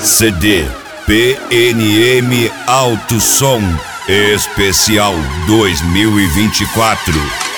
CD PNM Alto Som Especial 2024.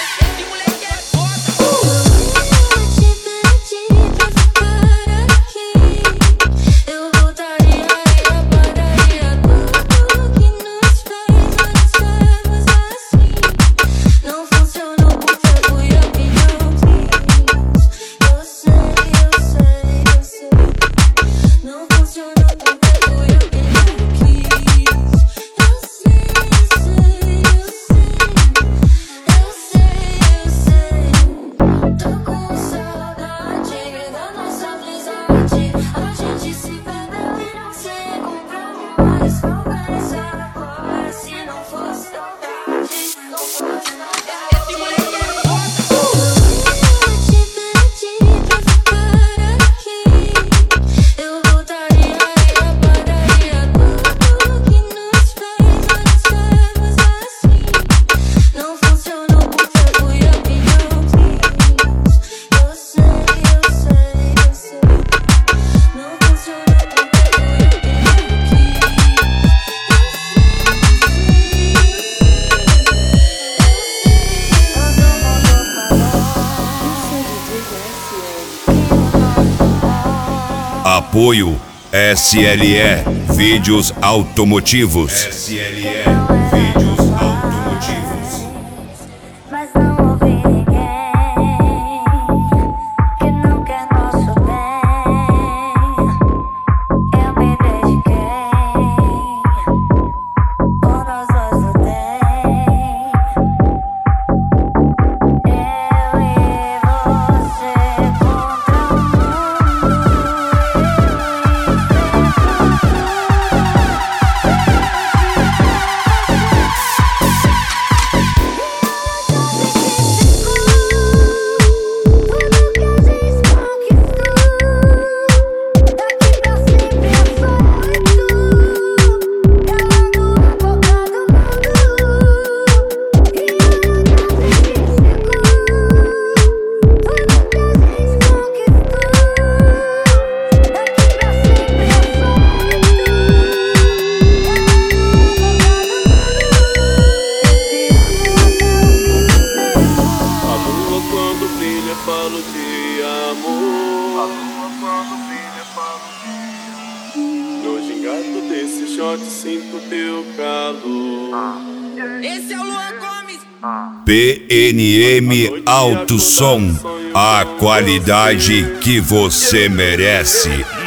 Apoio SLE Vídeos Automotivos. SLE Vídeos Automotivos. Mas não ouvi ninguém que não quer nosso bem. Eu me dediquei, por nós dois o tem. Eu e você contra o mundo. Falo de amor. A lua quando brilha, falo de amor. No gingado desse shot sinto teu calor. Esse é o Luan Gomes. PNM Alto Som, a qualidade que você merece.